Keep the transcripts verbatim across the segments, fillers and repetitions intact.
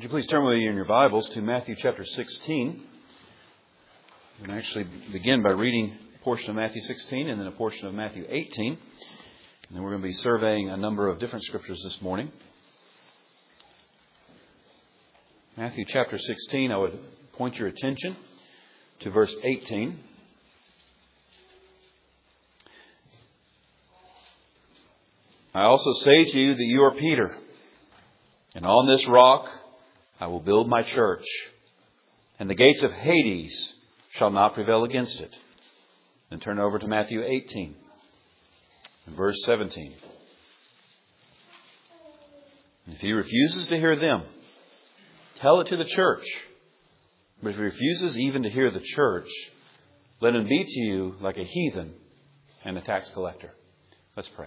Would you please turn with me in your Bibles to Matthew chapter sixteen. We're going to actually begin by reading a portion of Matthew sixteen and then a portion of Matthew eighteen. And then we're going to be surveying a number of different scriptures this morning. Matthew chapter sixteen, I would point your attention to verse eighteen. I also say to you that you are Peter, and on this rock I will build my church, and the gates of Hades shall not prevail against it. Then turn over to Matthew eighteen, and verse seventeen. And if he refuses to hear them, tell it to the church. But if he refuses even to hear the church, let him be to you like a heathen and a tax collector. Let's pray.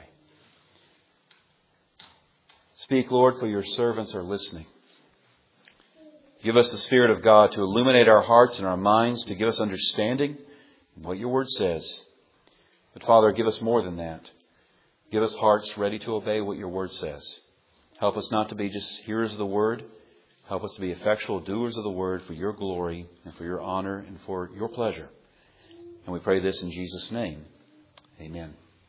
Speak, Lord, for your servants are listening. Give us the Spirit of God to illuminate our hearts and our minds, to give us understanding in what your word says. But Father, give us more than that. Give us hearts ready to obey what your word says. Help us not to be just hearers of the word. Help us to be effectual doers of the word for your glory and for your honor and for your pleasure. And we pray this in Jesus' name. Amen.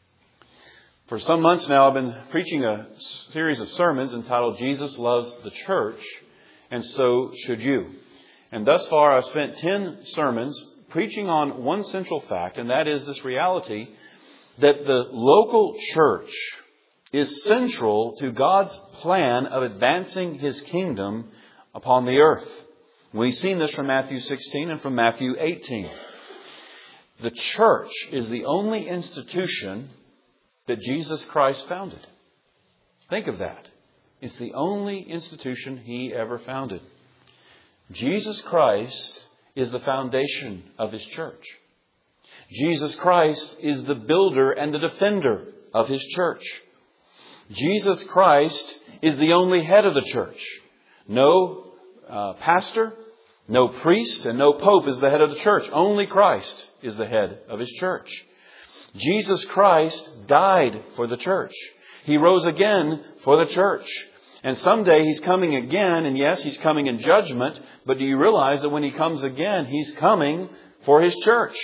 For some months now, I've been preaching a series of sermons entitled Jesus Loves the Church, and so should you. And thus far, I've spent ten sermons preaching on one central fact, and that is this reality that the local church is central to God's plan of advancing His kingdom upon the earth. We've seen this from Matthew sixteen and from Matthew eighteen. The church is the only institution that Jesus Christ founded. Think of that. It's the only institution He ever founded. Jesus Christ is the foundation of His church. Jesus Christ is the builder and the defender of His church. Jesus Christ is the only head of the church. No uh, pastor, no priest, and no pope is the head of the church. Only Christ is the head of His church. Jesus Christ died for the church. He rose again for the church. And someday He's coming again. And yes, He's coming in judgment. But do you realize that when He comes again, He's coming for His church?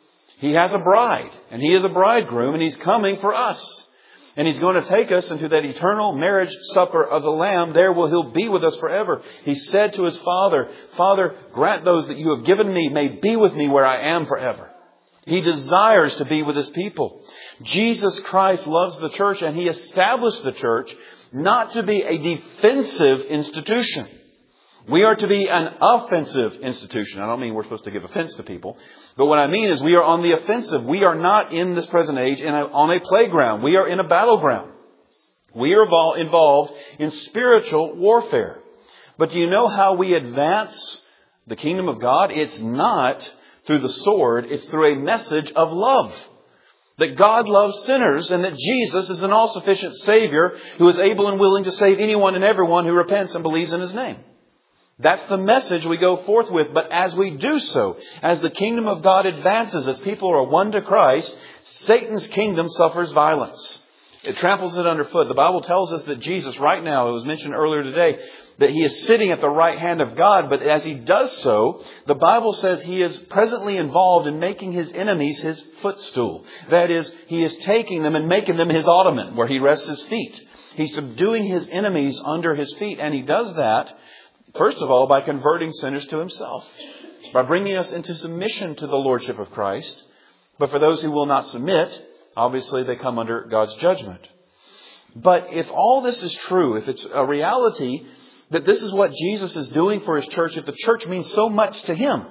He has a bride. And He is a bridegroom. And He's coming for us. And He's going to take us into that eternal marriage supper of the Lamb. There will He'll be with us forever. He said to His Father, Father, grant those that you have given me may be with me where I am forever. He desires to be with His people. Jesus Christ loves the church, and He established the church not to be a defensive institution. We are to be an offensive institution. I don't mean we're supposed to give offense to people. But what I mean is we are on the offensive. We are not in this present age in a, on a playground. We are in a battleground. We are involved in spiritual warfare. But do you know how we advance the kingdom of God? It's not through the sword. It's through a message of love. That God loves sinners and that Jesus is an all-sufficient Savior who is able and willing to save anyone and everyone who repents and believes in His name. That's the message we go forth with. But as we do so, as the kingdom of God advances, as people are won to Christ, Satan's kingdom suffers violence. It tramples it underfoot. The Bible tells us that Jesus right now, it was mentioned earlier today, that He is sitting at the right hand of God. But as He does so, the Bible says He is presently involved in making His enemies His footstool. That is, He is taking them and making them His ottoman, where He rests His feet. He's subduing His enemies under His feet. And He does that, first of all, by converting sinners to Himself. By bringing us into submission to the Lordship of Christ. But for those who will not submit, obviously they come under God's judgment. But if all this is true, if it's a reality that this is what Jesus is doing for His church, if the church means so much to Him,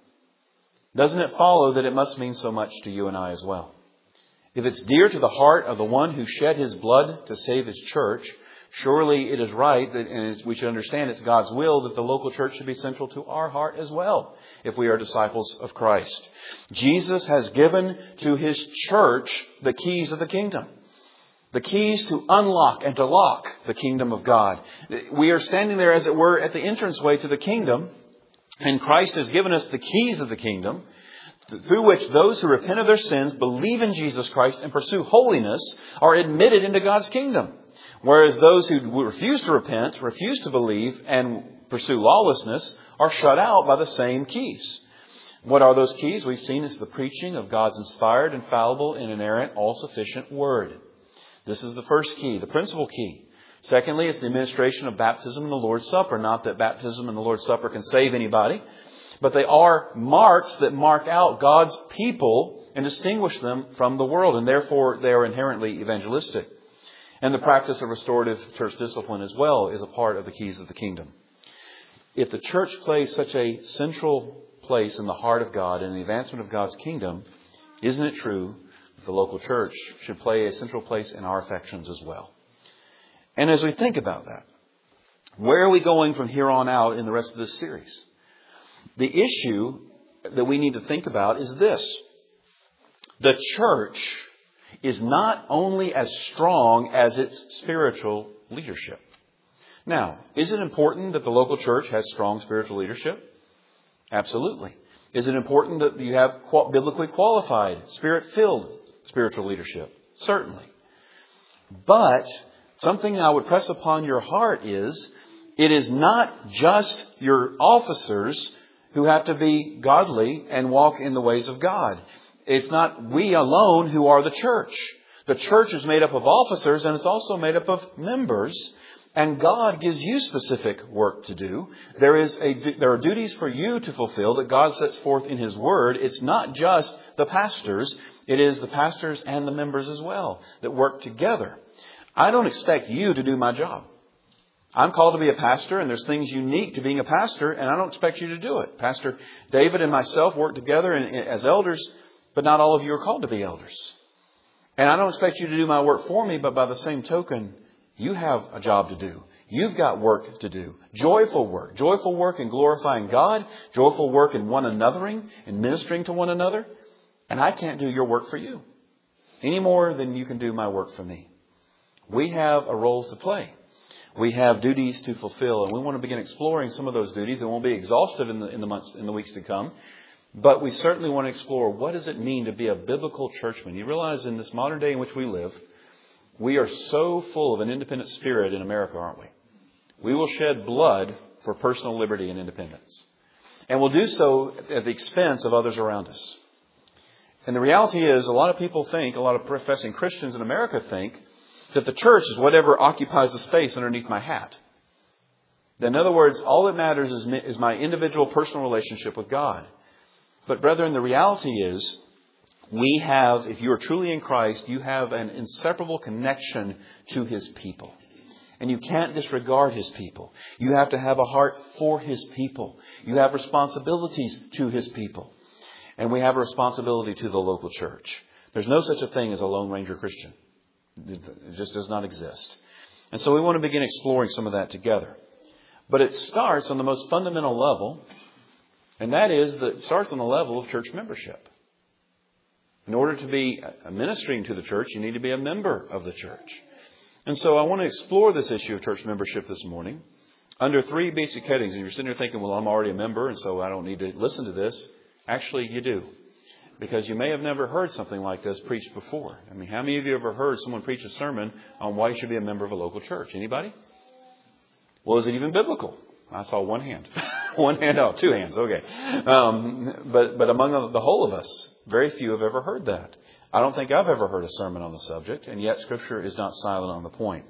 doesn't it follow that it must mean so much to you and I as well? If it's dear to the heart of the one who shed His blood to save His church, surely it is right, that, and we should understand it's God's will, that the local church should be central to our heart as well, if we are disciples of Christ. Jesus has given to His church the keys of the kingdom. The keys to unlock and to lock the kingdom of God. We are standing there, as it were, at the entranceway to the kingdom. And Christ has given us the keys of the kingdom, through which those who repent of their sins, believe in Jesus Christ, and pursue holiness are admitted into God's kingdom. Whereas those who refuse to repent, refuse to believe, and pursue lawlessness are shut out by the same keys. What are those keys? We've seen it's the preaching of God's inspired, infallible, and inerrant, all-sufficient Word. This is the first key, the principal key. Secondly, it's the administration of baptism and the Lord's Supper. Not that baptism and the Lord's Supper can save anybody, but they are marks that mark out God's people and distinguish them from the world, and therefore they are inherently evangelistic. And the practice of restorative church discipline as well is a part of the keys of the kingdom. If the church plays such a central place in the heart of God and the advancement of God's kingdom, isn't it true that the local church should play a central place in our affections as well? And as we think about that, where are we going from here on out in the rest of this series? The issue that we need to think about is this. The church is not only as strong as its spiritual leadership. Now, is it important that the local church has strong spiritual leadership? Absolutely. Is it important that you have biblically qualified, spirit-filled spiritual leadership? Certainly. But something I would press upon your heart is, it is not just your officers who have to be godly and walk in the ways of God. It's not we alone who are the church. The church is made up of officers, and it's also made up of members. And God gives you specific work to do. There is a, there are duties for you to fulfill that God sets forth in His Word. It's not just the pastors. It is the pastors and the members as well that work together. I don't expect you to do my job. I'm called to be a pastor, and there's things unique to being a pastor, and I don't expect you to do it. Pastor David and myself work together as elders, but not all of you are called to be elders. And I don't expect you to do my work for me, but by the same token, you have a job to do. You've got work to do. Joyful work. Joyful work in glorifying God. Joyful work in one anothering and ministering to one another. And I can't do your work for you any more than you can do my work for me. We have a role to play. We have duties to fulfill, and we want to begin exploring some of those duties. It won't be exhaustive in the, in the months, in the weeks to come. But we certainly want to explore, what does it mean to be a biblical churchman? You realize in this modern day in which we live, we are so full of an independent spirit in America, aren't we? We will shed blood for personal liberty and independence. And we'll do so at the expense of others around us. And the reality is, a lot of people think, a lot of professing Christians in America think, that the church is whatever occupies the space underneath my hat. In other words, all that matters is, is my individual personal relationship with God. But brethren, the reality is, we have, if you are truly in Christ, you have an inseparable connection to His people. And you can't disregard His people. You have to have a heart for His people. You have responsibilities to His people. And we have a responsibility to the local church. There's no such a thing as a Lone Ranger Christian. It just does not exist. And so we want to begin exploring some of that together. But it starts on the most fundamental level, and that is that it starts on the level of church membership. In order to be ministering to the church, you need to be a member of the church. And so I want to explore this issue of church membership this morning under three basic headings. And you're sitting there thinking, well, I'm already a member, and so I don't need to listen to this. Actually, you do. Because you may have never heard something like this preached before. I mean, how many of you have ever heard someone preach a sermon on why you should be a member of a local church? Anybody? Well, is it even biblical? I saw one hand. one hand, oh, two hands, okay. Um, but, but among the whole of us, very few have ever heard that. I don't think I've ever heard a sermon on the subject, and yet Scripture is not silent on the point.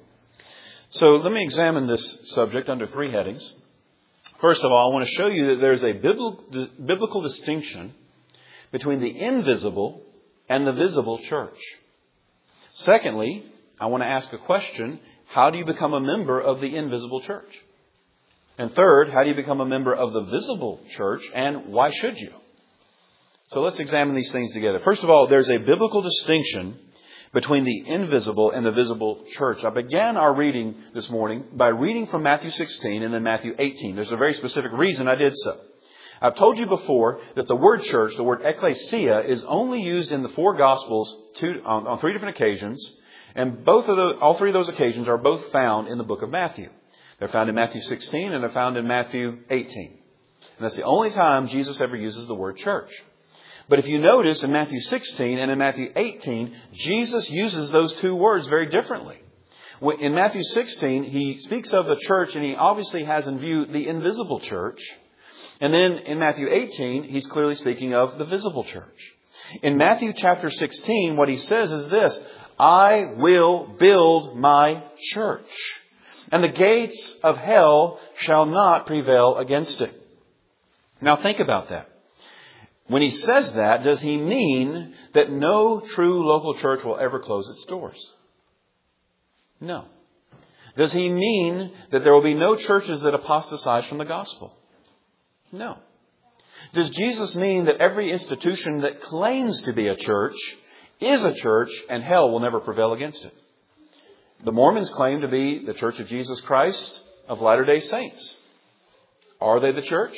So let me examine this subject under three headings. First of all, I want to show you that there's a biblical distinction between the invisible and the visible church. Secondly, I want to ask a question. How do you become a member of the invisible church? And third, how do you become a member of the visible church, and why should you? So let's examine these things together. First of all, there's a biblical distinction between the invisible and the visible church. I began our reading this morning by reading from Matthew sixteen and then Matthew eighteen. There's a very specific reason I did so. I've told you before that the word church, the word ecclesia, is only used in the four Gospels two, on, on three different occasions. And both of the, all three of those occasions are both found in the book of Matthew. They're found in Matthew sixteen and they're found in Matthew eighteen. And that's the only time Jesus ever uses the word church. But if you notice in Matthew sixteen and in Matthew eighteen, Jesus uses those two words very differently. In Matthew sixteen, he speaks of the church, and he obviously has in view the invisible church. And then in Matthew eighteen, he's clearly speaking of the visible church. In Matthew chapter sixteen, what he says is this: I will build my church, and the gates of hell shall not prevail against it. Now think about that. When he says that, does he mean that no true local church will ever close its doors? No. Does he mean that there will be no churches that apostatize from the gospel? No. Does Jesus mean that every institution that claims to be a church is a church and hell will never prevail against it? The Mormons claim to be the Church of Jesus Christ of Latter-day Saints. Are they the church?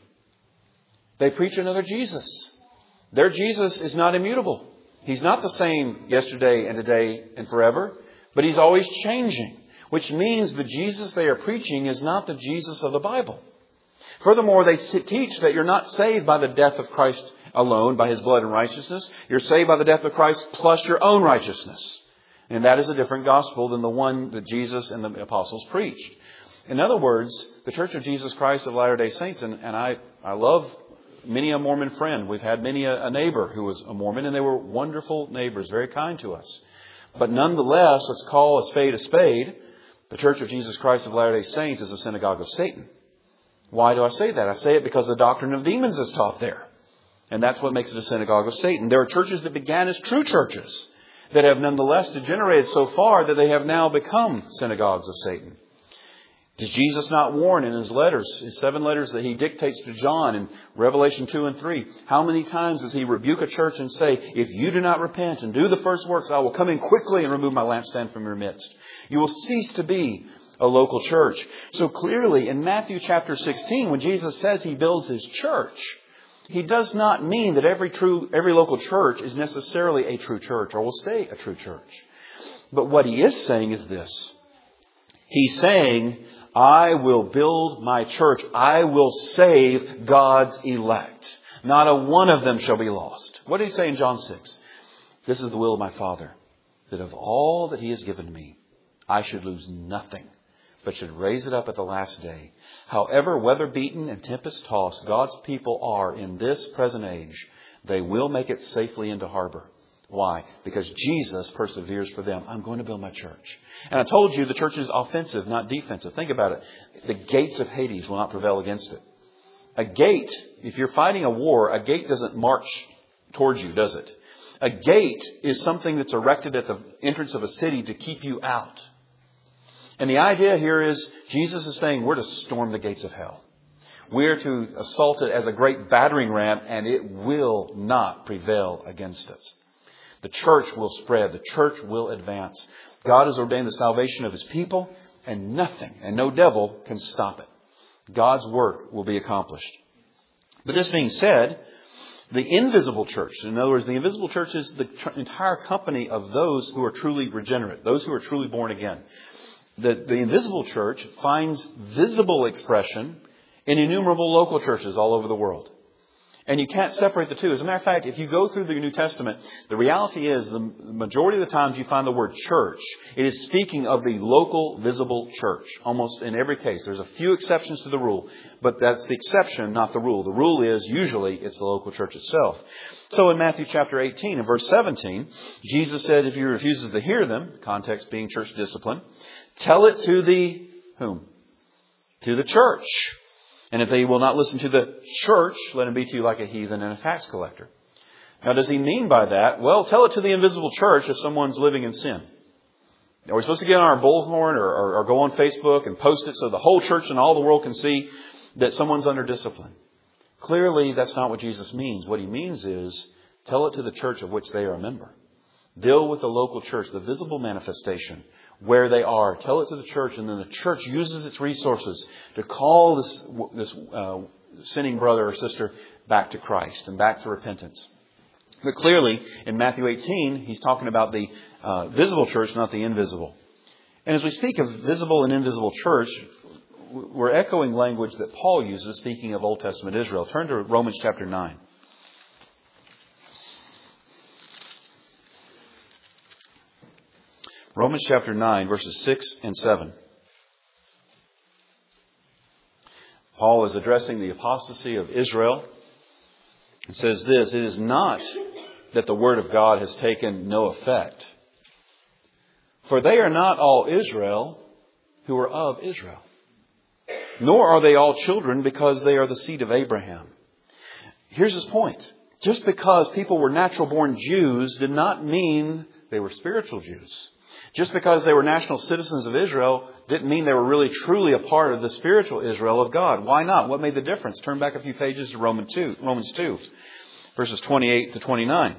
They preach another Jesus. Their Jesus is not immutable. He's not the same yesterday and today and forever, but He's always changing, which means the Jesus they are preaching is not the Jesus of the Bible. Furthermore, they teach that you're not saved by the death of Christ alone, by His blood and righteousness. You're saved by the death of Christ plus your own righteousness. And that is a different gospel than the one that Jesus and the apostles preached. In other words, the Church of Jesus Christ of Latter-day Saints, and, and I, I love many a Mormon friend. We've had many a, a neighbor who was a Mormon, and they were wonderful neighbors, very kind to us. But nonetheless, let's call a spade a spade. The Church of Jesus Christ of Latter-day Saints is a synagogue of Satan. Why do I say that? I say it because the doctrine of demons is taught there. And that's what makes it a synagogue of Satan. There are churches that began as true churches that have nonetheless degenerated so far that they have now become synagogues of Satan. Does Jesus not warn in His letters, His seven letters that He dictates to John in Revelation two and three, how many times does He rebuke a church and say, if you do not repent and do the first works, I will come in quickly and remove my lampstand from your midst. You will cease to be a local church. So clearly in Matthew chapter sixteen, when Jesus says He builds His church, He does not mean that every true, every local church is necessarily a true church or will stay a true church. But what He is saying is this. He's saying, I will build my church. I will save God's elect. Not a one of them shall be lost. What did He say in John six? This is the will of my Father, that of all that He has given me, I should lose nothing, but should raise it up at the last day. However weather-beaten and tempest-tossed God's people are in this present age, they will make it safely into harbor. Why? Because Jesus perseveres for them. I'm going to build my church. And I told you the church is offensive, not defensive. Think about it. The gates of Hades will not prevail against it. A gate, if you're fighting a war, a gate doesn't march towards you, does it? A gate is something that's erected at the entrance of a city to keep you out. And the idea here is Jesus is saying we're to storm the gates of hell. We're to assault it as a great battering ram, and it will not prevail against us. The church will spread. The church will advance. God has ordained the salvation of His people, and nothing and no devil can stop it. God's work will be accomplished. But this being said, the invisible church, in other words, the invisible church is the tr- entire company of those who are truly regenerate, those who are truly born again. The, the invisible church finds visible expression in innumerable local churches all over the world. And you can't separate the two. As a matter of fact, if you go through the New Testament, the reality is the majority of the times you find the word church, it is speaking of the local visible church. Almost in every case. There's a few exceptions to the rule, but that's the exception, not the rule. The rule is usually it's the local church itself. So in Matthew chapter eighteen and verse seventeen, Jesus said if he refuses to hear them, context being church discipline, tell it to the whom? To the church. And if they will not listen to the church, let him be to you like a heathen and a tax collector. Now, does he mean by that? Well, tell it to the invisible church if someone's living in sin. Are we supposed to get on our bullhorn or, or, or go on Facebook and post it so the whole church and all the world can see that someone's under discipline? Clearly, that's not what Jesus means. What He means is tell it to the church of which they are a member. Deal with the local church, the visible manifestation, where they are. Tell it to the church, and then the church uses its resources to call this this uh, sinning brother or sister back to Christ and back to repentance. But clearly, in Matthew eighteen, He's talking about the uh, visible church, not the invisible. And as we speak of visible and invisible church, we're echoing language that Paul uses speaking of Old Testament Israel. Turn to Romans chapter nine. Romans chapter nine, verses six and seven. Paul is addressing the apostasy of Israel. It says this, "It is not that the word of God has taken no effect. For they are not all Israel who are of Israel. Nor are they all children because they are the seed of Abraham." Here's his point. Just because people were natural-born Jews did not mean they were spiritual Jews. Just because they were national citizens of Israel didn't mean they were really truly a part of the spiritual Israel of God. Why not? What made the difference? Turn back a few pages to Romans two, Romans two, verses twenty-eight to twenty-nine.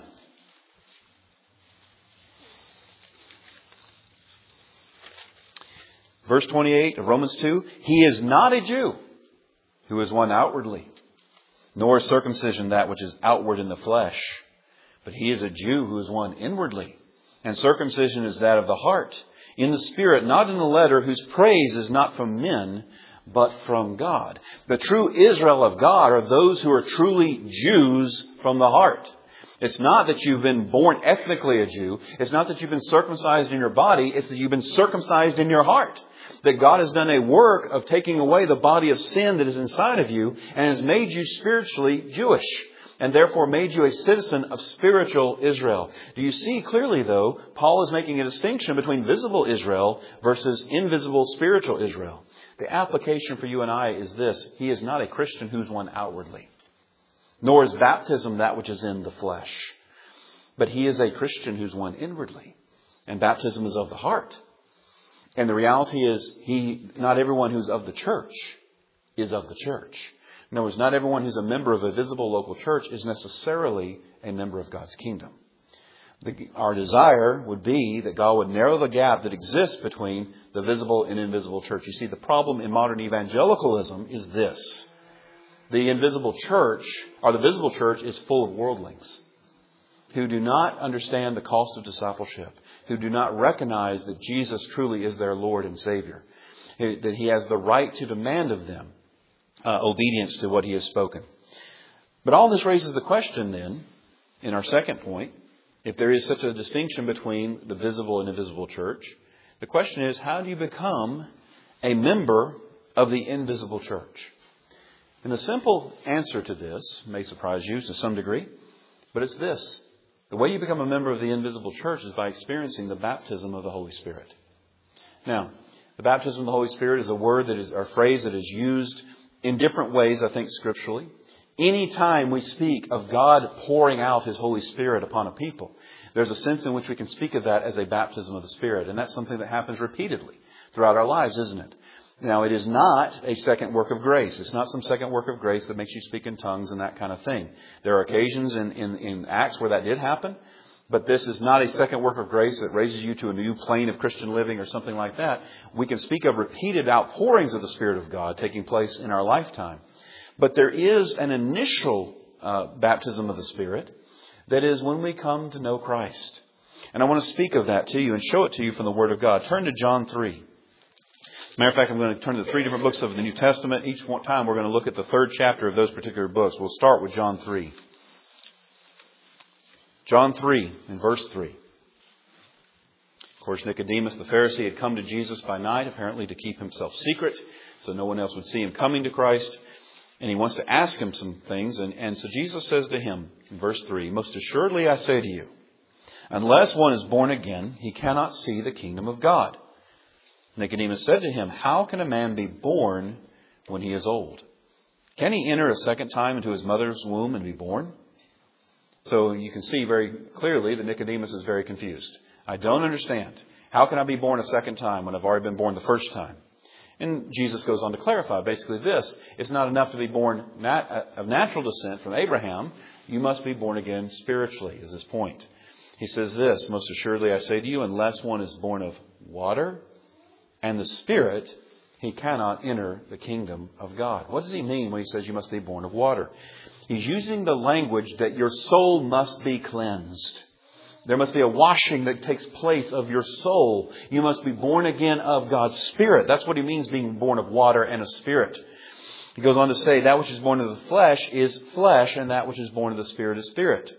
Verse twenty-eight of Romans two, "He is not a Jew who is one outwardly, nor is circumcision that which is outward in the flesh. But he is a Jew who is one inwardly. And circumcision is that of the heart, in the spirit, not in the letter, whose praise is not from men, but from God." The true Israel of God are those who are truly Jews from the heart. It's not that you've been born ethnically a Jew. It's not that you've been circumcised in your body. It's that you've been circumcised in your heart. That God has done a work of taking away the body of sin that is inside of you and has made you spiritually Jewish. And therefore made you a citizen of spiritual Israel. Do you see clearly, though, Paul is making a distinction between visible Israel versus invisible spiritual Israel. The application for you and I is this. He is not a Christian who's one outwardly. Nor is baptism that which is in the flesh. But he is a Christian who's one inwardly. And baptism is of the heart. And the reality is, he, not everyone who's of the church is of the church. In other words, not everyone who's a member of a visible local church is necessarily a member of God's kingdom. The, our desire would be that God would narrow the gap that exists between the visible and invisible church. You see, the problem in modern evangelicalism is this. The invisible church, or the visible church, is full of worldlings who do not understand the cost of discipleship, who do not recognize that Jesus truly is their Lord and Savior, that He has the right to demand of them Uh, obedience to what he has spoken. But all this raises the question then, in our second point, if there is such a distinction between the visible and invisible church, the question is, how do you become a member of the invisible church? And the simple answer to this may surprise you to some degree, but it's this. The way you become a member of the invisible church is by experiencing the baptism of the Holy Spirit. Now, the baptism of the Holy Spirit is a word that is, or a phrase that is used in different ways, I think, scripturally. Any time we speak of God pouring out His Holy Spirit upon a people, there's a sense in which we can speak of that as a baptism of the Spirit. And that's something that happens repeatedly throughout our lives, isn't it? Now, it is not a second work of grace. It's not some second work of grace that makes you speak in tongues and that kind of thing. There are occasions in, in, in Acts where that did happen. But this is not a second work of grace that raises you to a new plane of Christian living or something like that. We can speak of repeated outpourings of the Spirit of God taking place in our lifetime. But there is an initial uh, baptism of the Spirit that is when we come to know Christ. And I want to speak of that to you and show it to you from the Word of God. Turn to John three. Matter of fact, I'm going to turn to the three different books of the New Testament. Each time we're going to look at the third chapter of those particular books. We'll start with John three. John three, in verse three. Of course, Nicodemus the Pharisee had come to Jesus by night, apparently to keep himself secret, so no one else would see him coming to Christ. And he wants to ask him some things. And, and so Jesus says to him, in verse three, "Most assuredly I say to you, unless one is born again, he cannot see the kingdom of God." Nicodemus said to him, "How can a man be born when he is old? Can he enter a second time into his mother's womb and be born?" So you can see very clearly that Nicodemus is very confused. I don't understand. How can I be born a second time when I've already been born the first time? And Jesus goes on to clarify basically this. It's not enough to be born nat- of natural descent from Abraham. You must be born again spiritually, is his point. He says this, "Most assuredly I say to you, unless one is born of water and the Spirit, he cannot enter the kingdom of God." What does he mean when he says you must be born of water? He's using the language that your soul must be cleansed. There must be a washing that takes place of your soul. You must be born again of God's Spirit. That's what he means, being born of water and of Spirit. He goes on to say, that which is born of the flesh is flesh, and that which is born of the Spirit is spirit.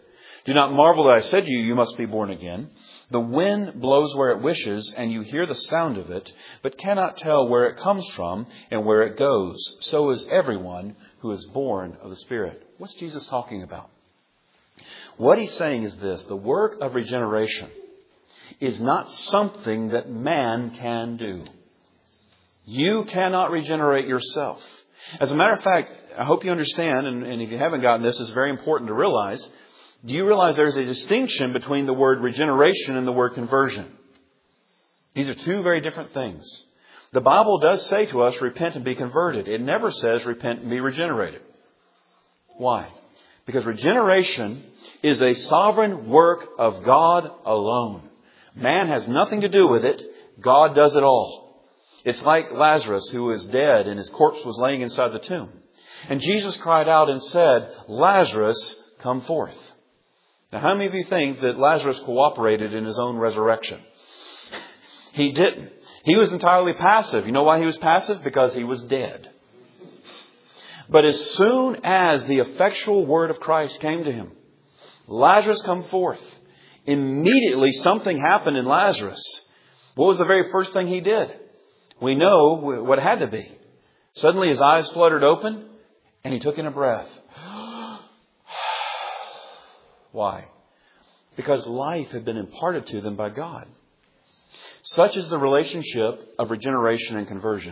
Do not marvel that I said to you, you must be born again. The wind blows where it wishes, and you hear the sound of it, but cannot tell where it comes from and where it goes. So is everyone who is born of the Spirit. What's Jesus talking about? What he's saying is this: the work of regeneration is not something that man can do. You cannot regenerate yourself. As a matter of fact, I hope you understand, and, and if you haven't gotten this, it's very important to realize. Do you realize there's a distinction between the word regeneration and the word conversion? These are two very different things. The Bible does say to us, repent and be converted. It never says repent and be regenerated. Why? Because regeneration is a sovereign work of God alone. Man has nothing to do with it. God does it all. It's like Lazarus, who was dead and his corpse was laying inside the tomb. And Jesus cried out and said, Lazarus, come forth. Now, how many of you think that Lazarus cooperated in his own resurrection? He didn't. He was entirely passive. You know why he was passive? Because he was dead. But as soon as the effectual word of Christ came to him, Lazarus, come forth. Immediately something happened in Lazarus. What was the very first thing he did? We know what it had to be. Suddenly his eyes fluttered open and he took in a breath. Why? Because life had been imparted to them by God. Such is the relationship of regeneration and conversion.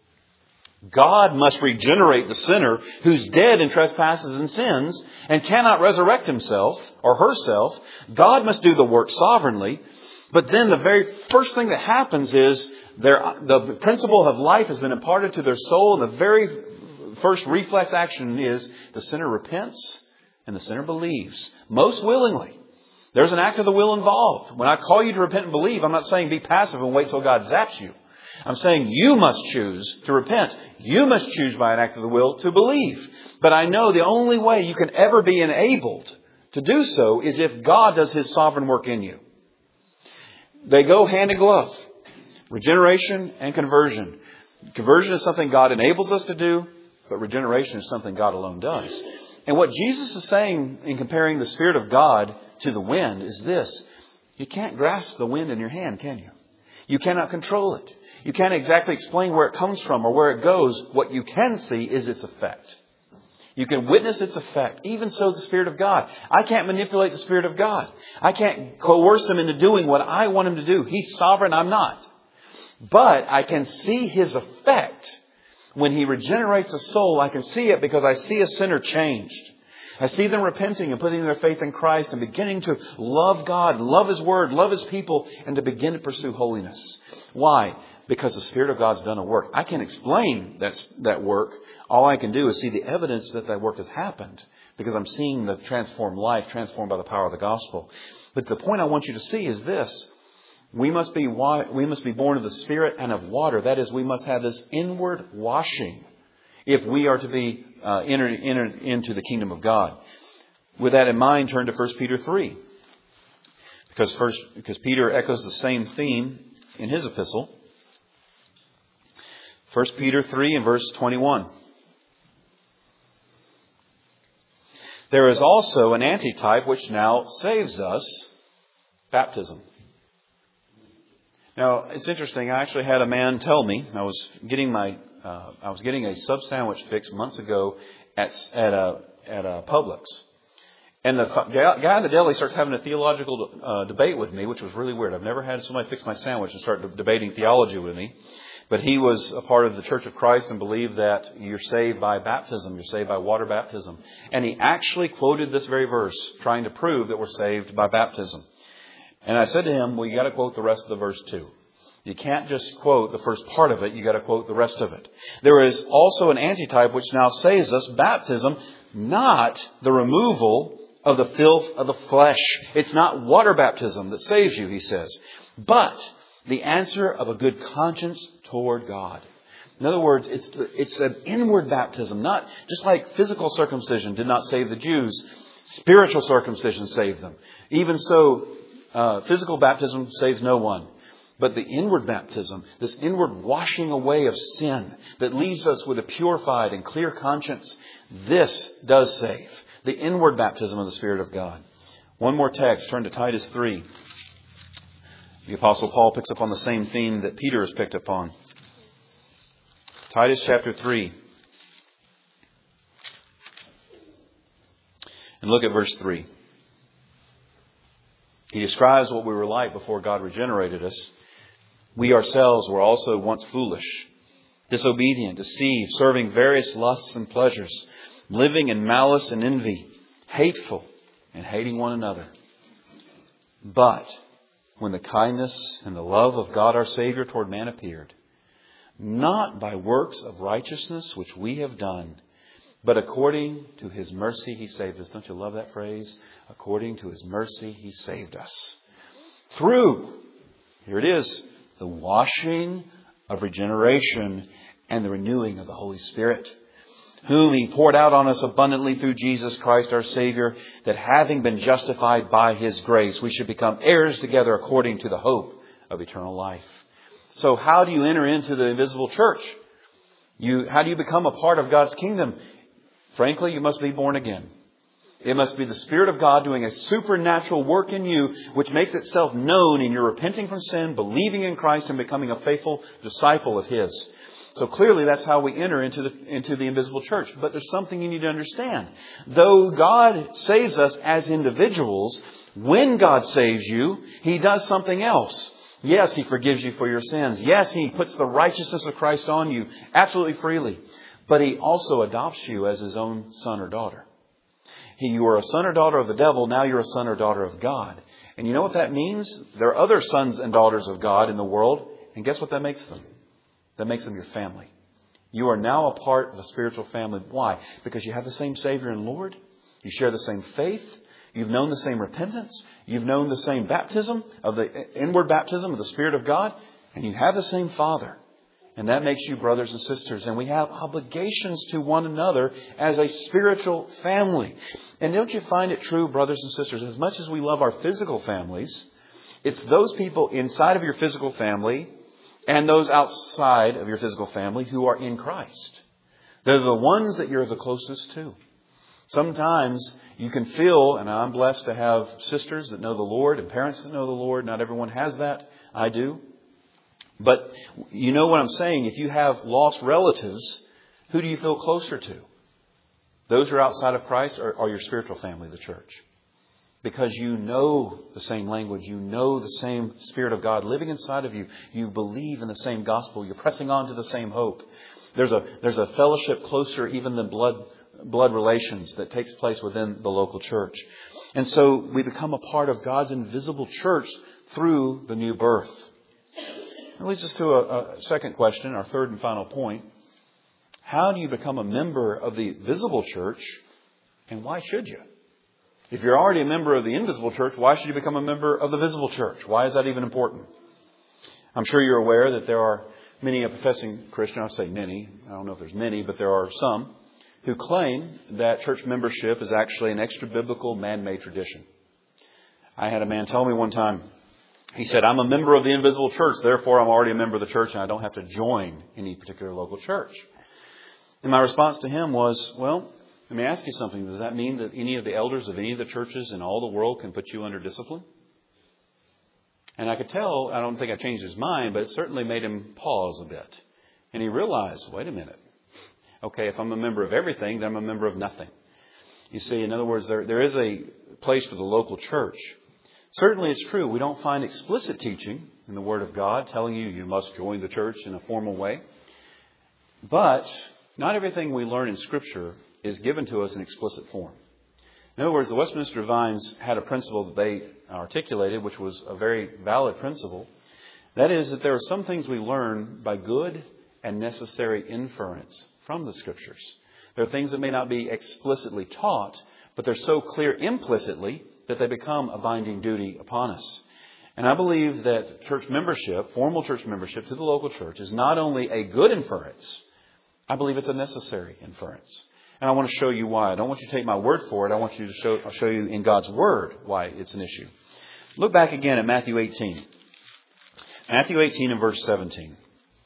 God must regenerate the sinner who's dead in trespasses and sins and cannot resurrect himself or herself. God must do the work sovereignly. But then the very first thing that happens is their, the principle of life has been imparted to their soul. And the very first reflex action is the sinner repents and the sinner believes. Most willingly. There's an act of the will involved. When I call you to repent and believe, I'm not saying be passive and wait till God zaps you. I'm saying you must choose to repent. You must choose by an act of the will to believe. But I know the only way you can ever be enabled to do so is if God does His sovereign work in you. They go hand in glove. Regeneration and conversion. Conversion is something God enables us to do, but regeneration is something God alone does. And what Jesus is saying in comparing the Spirit of God to the wind is this. You can't grasp the wind in your hand, can you? You cannot control it. You can't exactly explain where it comes from or where it goes. What you can see is its effect. You can witness its effect. Even so, the Spirit of God. I can't manipulate the Spirit of God. I can't coerce Him into doing what I want Him to do. He's sovereign, I'm not. But I can see His effect. When He regenerates a soul, I can see it because I see a sinner changed. I see them repenting and putting their faith in Christ and beginning to love God, love His Word, love His people, and to begin to pursue holiness. Why? Because the Spirit of God's done a work. I can't explain that, that work. All I can do is see the evidence that that work has happened because I'm seeing the transformed life transformed by the power of the gospel. But the point I want you to see is this. We must be we must be born of the Spirit and of water. That is, we must have this inward washing if we are to be uh, entered, entered into the kingdom of God. With that in mind, turn to First Peter three. Because, first, because Peter echoes the same theme in his epistle. First Peter three and verse twenty-one. There is also an antitype which now saves us, baptism. Now, it's interesting. I actually had a man tell me, I was getting my, uh, I was getting a sub sandwich fix months ago at at a at a Publix, and the guy in the deli starts having a theological uh, debate with me, which was really weird. I've never had somebody fix my sandwich and start debating theology with me. But he was a part of the Church of Christ and believed that you're saved by baptism. You're saved by water baptism. And he actually quoted this very verse, trying to prove that we're saved by baptism. And I said to him, well, you got to quote the rest of the verse too. You can't just quote the first part of it. You got to quote the rest of it. There is also an antitype which now saves us, baptism, not the removal of the filth of the flesh. It's not water baptism that saves you, he says, but the answer of a good conscience toward God. In other words, it's it's an inward baptism, not just like physical circumcision did not save the Jews. Spiritual circumcision saved them. Even so, uh, physical baptism saves no one. But the inward baptism, this inward washing away of sin that leaves us with a purified and clear conscience, this does save. The inward baptism of the Spirit of God. One more text. Turn to Titus three. The Apostle Paul picks up on the same theme that Peter has picked up on. Titus chapter three. And look at verse three. He describes what we were like before God regenerated us. We ourselves were also once foolish, disobedient, deceived, serving various lusts and pleasures, living in malice and envy, hateful, and hating one another. But when the kindness and the love of God our Savior toward man appeared, not by works of righteousness which we have done, but according to His mercy He saved us. Don't you love that phrase? According to His mercy He saved us. Through, here it is, the washing of regeneration and the renewing of the Holy Spirit, whom He poured out on us abundantly through Jesus Christ our Savior, that having been justified by His grace, we should become heirs together according to the hope of eternal life. So how do you enter into the invisible church? You, how do you become a part of God's kingdom? Frankly, you must be born again. It must be the Spirit of God doing a supernatural work in you, which makes itself known in your repenting from sin, believing in Christ, and becoming a faithful disciple of His. So clearly that's how we enter into the, into the invisible church. But there's something you need to understand. Though God saves us as individuals, when God saves you, He does something else. Yes, He forgives you for your sins. Yes, He puts the righteousness of Christ on you absolutely freely. But He also adopts you as His own son or daughter. He, you were a son or daughter of the devil. Now you're a son or daughter of God. And you know what that means? There are other sons and daughters of God in the world. And guess what that makes them? That makes them your family. You are now a part of a spiritual family. Why? Because you have the same Savior and Lord. You share the same faith. You've known the same repentance. You've known the same baptism, of the inward baptism of the Spirit of God. And you have the same Father. And that makes you brothers and sisters. And we have obligations to one another as a spiritual family. And don't you find it true, brothers and sisters, as much as we love our physical families, it's those people inside of your physical family and those outside of your physical family who are in Christ. They're the ones that you're the closest to. Sometimes you can feel, and I'm blessed to have sisters that know the Lord and parents that know the Lord. Not everyone has that. I do. But you know what I'm saying. If you have lost relatives, who do you feel closer to? Those who are outside of Christ or, or your spiritual family, the church? Because you know the same language. You know the same Spirit of God living inside of you. You believe in the same gospel. You're pressing on to the same hope. There's a, there's a fellowship closer even than blood, blood relations that takes place within the local church. And so we become a part of God's invisible church through the new birth. That leads us to a, a second question, our third and final point. How do you become a member of the visible church, and why should you? If you're already a member of the invisible church, why should you become a member of the visible church? Why is that even important? I'm sure you're aware that there are many a professing Christian, I'll say many, I don't know if there's many, but there are some, who claim that church membership is actually an extra-biblical, man-made tradition. I had a man tell me one time, he said, I'm a member of the invisible church, therefore I'm already a member of the church and I don't have to join any particular local church. And my response to him was, well, let me ask you something. Does that mean that any of the elders of any of the churches in all the world can put you under discipline? And I could tell, I don't think I changed his mind, but it certainly made him pause a bit. And he realized, wait a minute. Okay, if I'm a member of everything, then I'm a member of nothing. You see, in other words, there, there is a place for the local church. Certainly it's true. We don't find explicit teaching in the Word of God telling you you must join the church in a formal way. But not everything we learn in Scripture is given to us in explicit form. In other words, the Westminster Divines had a principle that they articulated, which was a very valid principle. That is that there are some things we learn by good and necessary inference from the Scriptures. There are things that may not be explicitly taught, but they're so clear implicitly that they become a binding duty upon us. And I believe that church membership, formal church membership to the local church, is not only a good inference, I believe it's a necessary inference. And I want to show you why. I don't want you to take my word for it. I want you to show, I'll show you in God's Word why it's an issue. Look back again at Matthew eighteen. Matthew eighteen and verse seventeen.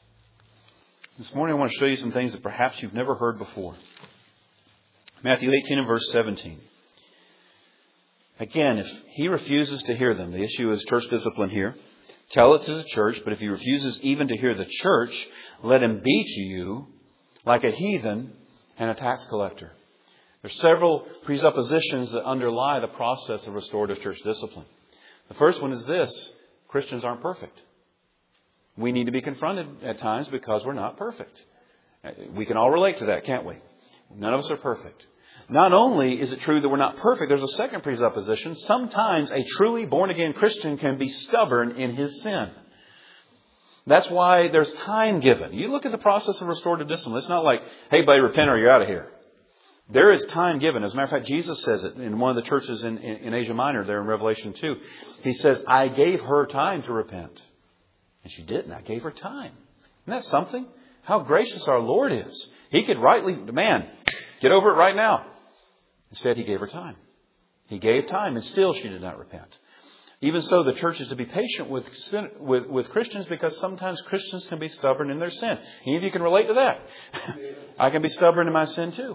This morning I want to show you some things that perhaps you've never heard before. Matthew eighteen and verse seventeen. Again, if he refuses to hear them, the issue is church discipline here. Tell it to the church, but if he refuses even to hear the church, let him be to you like a heathen and a tax collector. There are several presuppositions that underlie the process of restorative church discipline. The first one is this: Christians aren't perfect. We need to be confronted at times because we're not perfect. We can all relate to that, can't we? None of us are perfect. Not only is it true that we're not perfect, there's a second presupposition. Sometimes a truly born-again Christian can be stubborn in his sin. That's why there's time given. You look at the process of restorative discipline. It's not like, hey, buddy, repent or you're out of here. There is time given. As a matter of fact, Jesus says it in one of the churches in, in, in Asia Minor there in Revelation two. He says, I gave her time to repent. And she didn't. I gave her time. Isn't that something? How gracious our Lord is. He could rightly demand, get over it right now. Instead, he gave her time. He gave time, and still she did not repent. Even so, the church is to be patient with, sin, with, with Christians, because sometimes Christians can be stubborn in their sin. Any of you can relate to that. I can be stubborn in my sin too.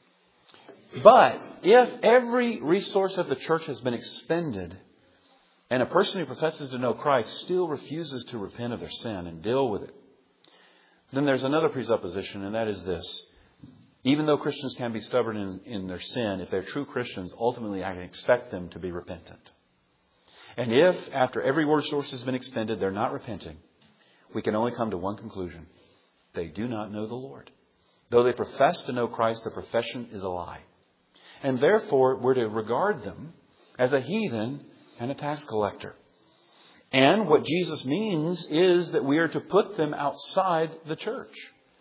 But if every resource of the church has been expended, and a person who professes to know Christ still refuses to repent of their sin and deal with it, then there's another presupposition, and that is this. Even though Christians can be stubborn in, in their sin, if they're true Christians, ultimately I can expect them to be repentant. And if, after every resource has been expended, they're not repenting, we can only come to one conclusion. They do not know the Lord. Though they profess to know Christ, the profession is a lie. And therefore, we're to regard them as a heathen and a tax collector. And what Jesus means is that we are to put them outside the church.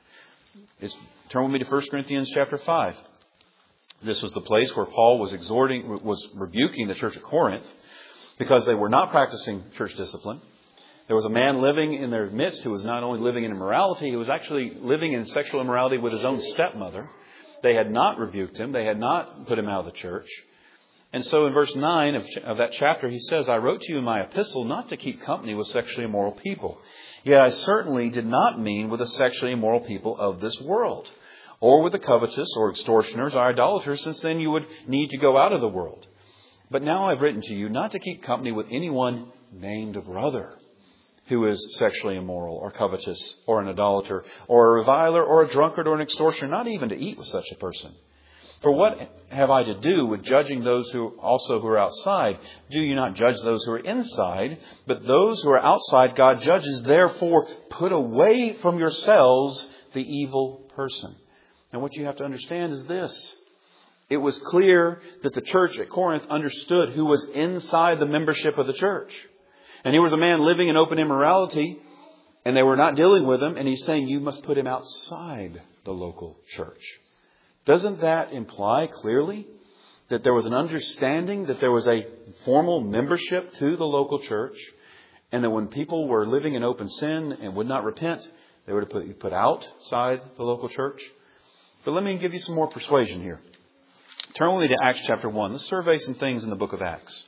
It's, turn with me to First Corinthians chapter five. This was the place where Paul was exhorting, was rebuking the church of Corinth because they were not practicing church discipline. There was a man living in their midst who was not only living in immorality, he was actually living in sexual immorality with his own stepmother. They had not rebuked him. They had not put him out of the church. And so in verse nine of, of that chapter, he says, I wrote to you in my epistle not to keep company with sexually immoral people. Yet I certainly did not mean with the sexually immoral people of this world, or with the covetous, or extortioners, or idolaters, since then you would need to go out of the world. But now I've written to you not to keep company with anyone named a brother who is sexually immoral, or covetous, or an idolater, or a reviler, or a drunkard, or an extortioner, not even to eat with such a person. For what have I to do with judging those who also who are outside? Do you not judge those who are inside? But those who are outside God judges. Therefore, put away from yourselves the evil person. And what you have to understand is this. It was clear that the church at Corinth understood who was inside the membership of the church. And here was a man living in open immorality, and they were not dealing with him. And he's saying you must put him outside the local church. Doesn't that imply clearly that there was an understanding that there was a formal membership to the local church, and that when people were living in open sin and would not repent, they were to be put outside the local church? But let me give you some more persuasion here. Turn with me to Acts chapter one. Let's survey some things in the book of Acts.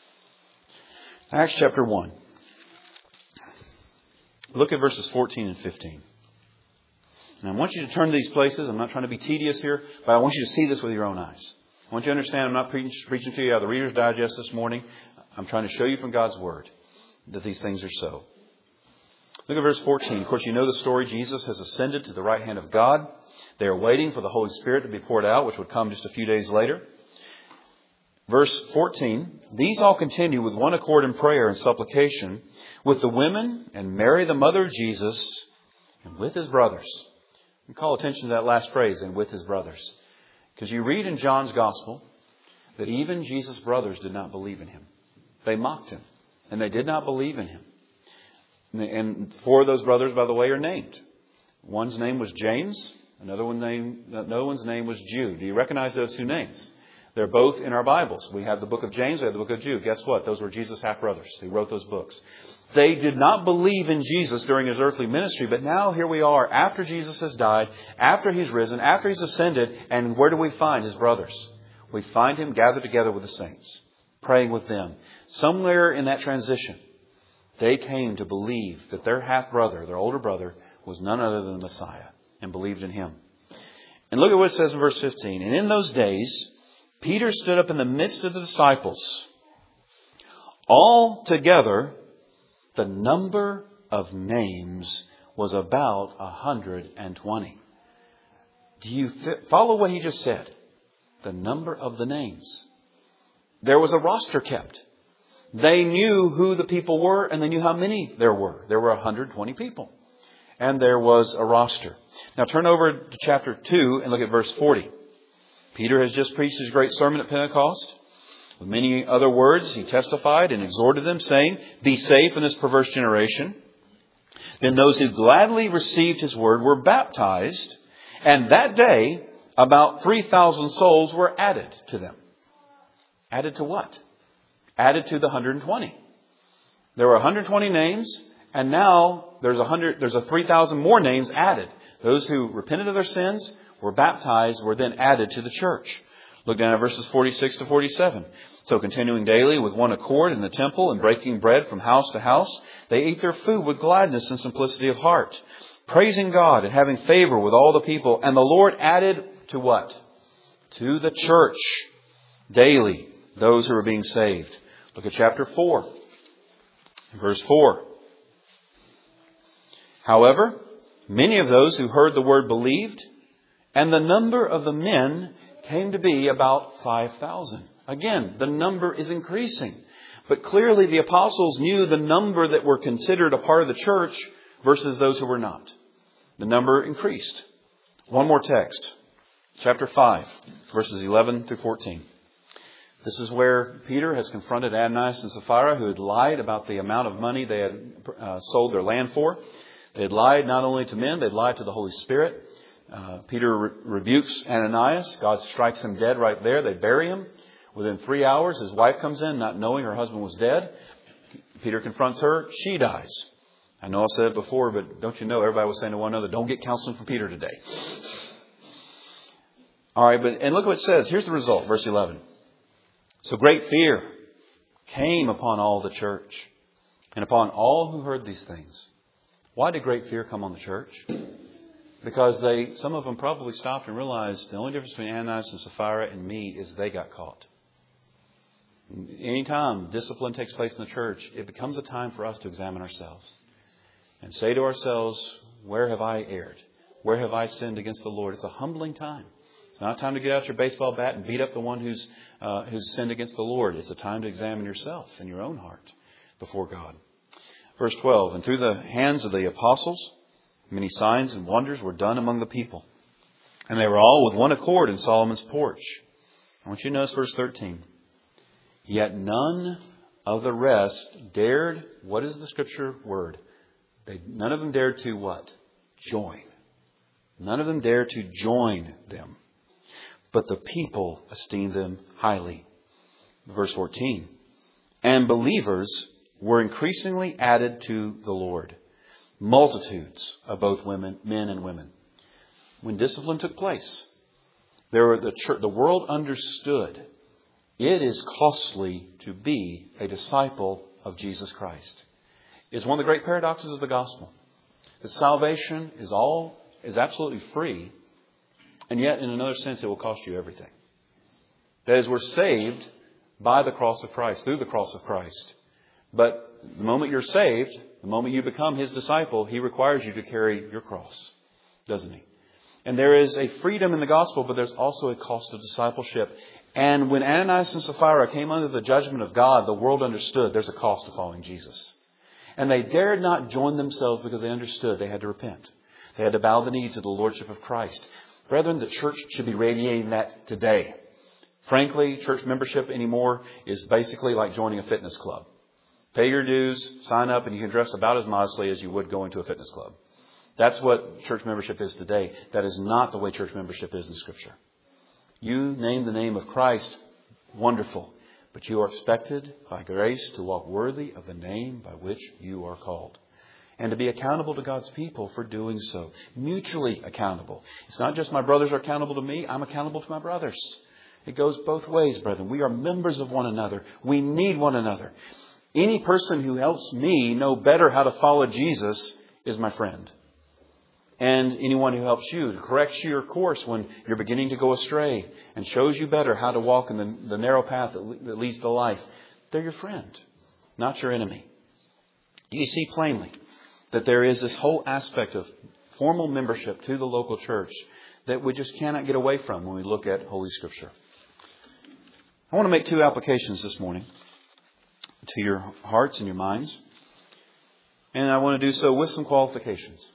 Acts chapter one. Look at verses fourteen and fifteen. And I want you to turn to these places. I'm not trying to be tedious here, but I want you to see this with your own eyes. I want you to understand I'm not preaching, preaching to you out of the Reader's Digest this morning. I'm trying to show you from God's Word that these things are so. Look at verse fourteen. Of course, you know the story. Jesus has ascended to the right hand of God. They are waiting for the Holy Spirit to be poured out, which would come just a few days later. Verse fourteen, these all continue with one accord in prayer and supplication with the women and Mary, the mother of Jesus, and with his brothers. And call attention to that last phrase, and with his brothers. Because you read in John's Gospel that even Jesus' brothers did not believe in him. They mocked him, and they did not believe in him. And four of those brothers, by the way, are named. One's name was James. Another, one name, another one's name was Jude. Do you recognize those two names? They're both in our Bibles. We have the book of James, we have the book of Jude. Guess what? Those were Jesus' half-brothers. He wrote those books. They did not believe in Jesus during his earthly ministry, but now here we are after Jesus has died, after he's risen, after he's ascended, and where do we find his brothers? We find him gathered together with the saints, praying with them. Somewhere in that transition, they came to believe that their half-brother, their older brother, was none other than the Messiah, and believed in him. And look at what it says in verse fifteen. And in those days, Peter stood up in the midst of the disciples. All together, the number of names was about one hundred twenty. Do you th- follow what he just said? The number of the names. There was a roster kept. They knew who the people were and they knew how many there were. There were one hundred twenty people. And there was a roster. Now turn over to chapter two and look at verse forty. Peter has just preached his great sermon at Pentecost. With many other words, he testified and exhorted them, saying, "Be safe in this perverse generation." Then those who gladly received his word were baptized. And that day, about three thousand souls were added to them. Added to what? Added to the one hundred twenty. There were one hundred twenty names. And now there's a hundred, there's a three thousand more names added. Those who repented of their sins, were baptized, were then added to the church. Look down at verses forty-six to forty-seven. So continuing daily with one accord in the temple and breaking bread from house to house, they ate their food with gladness and simplicity of heart, praising God and having favor with all the people. And the Lord added to what? To the church daily those who are being saved. Look at chapter four, verse four. However, many of those who heard the word believed, and the number of the men came to be about five thousand. Again, the number is increasing. But clearly the apostles knew the number that were considered a part of the church versus those who were not. The number increased. One more text. Chapter five, verses eleven through fourteen. This is where Peter has confronted Ananias and Sapphira, who had lied about the amount of money they had uh, sold their land for. They had lied not only to men, they'd lied to the Holy Spirit. Uh, Peter re- rebukes Ananias. God strikes him dead right there. They bury him. Within three hours, his wife comes in, not knowing her husband was dead. Peter confronts her. She dies. I know I said it before, but don't you know, everybody was saying to one another, don't get counseling from Peter today. All right, but and look what it says. Here's the result, verse eleven. So great fear came upon all the church and upon all who heard these things. Why did great fear come on the church? Because they, some of them probably stopped and realized the only difference between Ananias and Sapphira and me is they got caught. Anytime discipline takes place in the church, it becomes a time for us to examine ourselves and say to ourselves, where have I erred? Where have I sinned against the Lord? It's a humbling time. It's not a time to get out your baseball bat and beat up the one who's uh, who's sinned against the Lord. It's a time to examine yourself and your own heart before God. Verse twelve, and through the hands of the apostles, many signs and wonders were done among the people. And they were all with one accord in Solomon's porch. I want you to notice verse thirteen. Yet none of the rest dared, what is the scripture word? They, none of them dared to what? Join. None of them dared to join them. But the people esteemed them highly. Verse fourteen. And believers were increasingly added to the Lord. Multitudes of both women, men and women. When discipline took place, there were the church, the world understood it is costly to be a disciple of Jesus Christ. It's one of the great paradoxes of the gospel. That salvation is all is absolutely free, and yet in another sense it will cost you everything. That is, we're saved by the cross of Christ, through the cross of Christ. But the moment you're saved, the moment you become His disciple, He requires you to carry your cross, doesn't He? And there is a freedom in the gospel, but there's also a cost of discipleship. And when Ananias and Sapphira came under the judgment of God, the world understood there's a cost to following Jesus. And they dared not join themselves because they understood they had to repent. They had to bow the knee to the Lordship of Christ. Brethren, the church should be radiating that today. Frankly, church membership anymore is basically like joining a fitness club. Pay your dues, sign up, and you can dress about as modestly as you would going to a fitness club. That's what church membership is today. That is not the way church membership is in Scripture. You name the name of Christ, wonderful. But you are expected by grace to walk worthy of the name by which you are called. And to be accountable to God's people for doing so. Mutually accountable. It's not just my brothers are accountable to me. I'm accountable to my brothers. It goes both ways, brethren. We are members of one another. We need one another. Any person who helps me know better how to follow Jesus is my friend. and anyone who helps you, to correct your course when you're beginning to go astray and shows you better how to walk in the, the narrow path that, le- that leads to life. They're your friend, not your enemy. You see plainly that there is this whole aspect of formal membership to the local church that we just cannot get away from when we look at Holy Scripture. I want to make two applications this morning to your hearts and your minds. And I want to do so with some qualifications.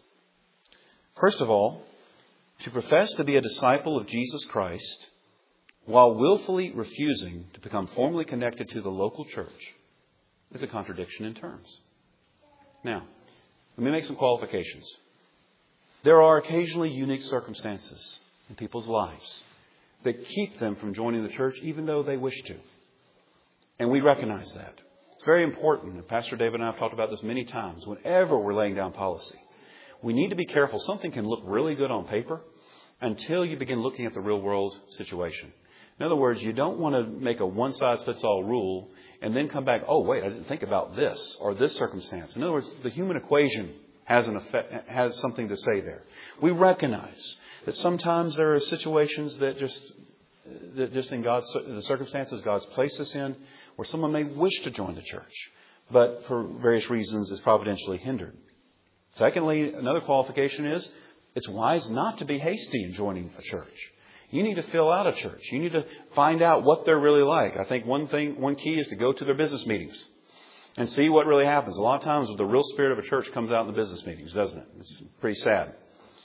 First of all, to profess to be a disciple of Jesus Christ while willfully refusing to become formally connected to the local church is a contradiction in terms. Now, let me make some qualifications. There are occasionally unique circumstances in people's lives that keep them from joining the church even though they wish to. And we recognize that. It's very important. And Pastor David and I have talked about this many times. Whenever we're laying down policy, we need to be careful. Something can look really good on paper until you begin looking at the real world situation. In other words, you don't want to make a one-size-fits-all rule and then come back, oh, wait, I didn't think about this or this circumstance. In other words, the human equation has an effect, has something to say there. We recognize that sometimes there are situations that just that just in God's the circumstances God's placed us in where someone may wish to join the church, but for various reasons is providentially hindered. Secondly, another qualification is it's wise not to be hasty in joining a church. You need to fill out a church. You need to find out what they're really like. I think one thing, one key is to go to their business meetings and see what really happens. A lot of times the real spirit of a church comes out in the business meetings, doesn't it? It's pretty sad.